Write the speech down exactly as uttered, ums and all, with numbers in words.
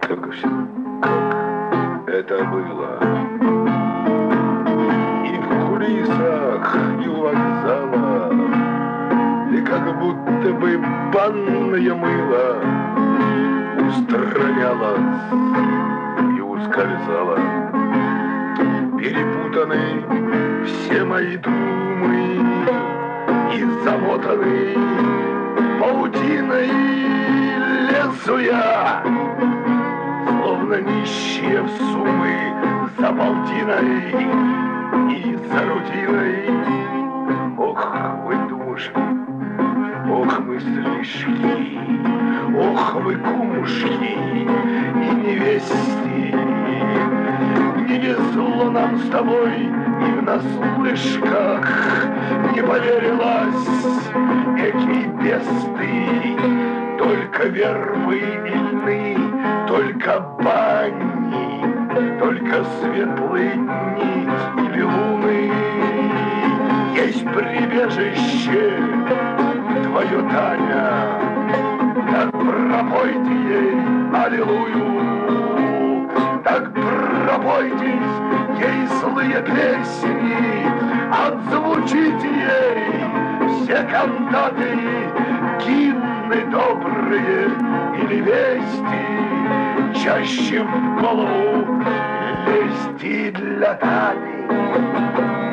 Только все, как это было. И в кулисах, и у вокзала, и как будто бы банное мыло устранялось и ускользало. Перепутаны все мои думы и замотаны паутиной лезу я, словно нищие в суммы за полтиной и за рутиной. Ох, вы думушки, ох, мыслишки, ох, вы кумушки и невести. Не везло нам с тобой и в наслышках не поверилась, эки бесты. Только вербы и льны, только бани, только светлые дни или луны. Есть прибежище твое, Таня, так пропойте ей аллилуйю, так пропойтесь ей злые песни, отзвучите ей все кантаты, гимны добрые или вести, чаще в голову лезти для Тани.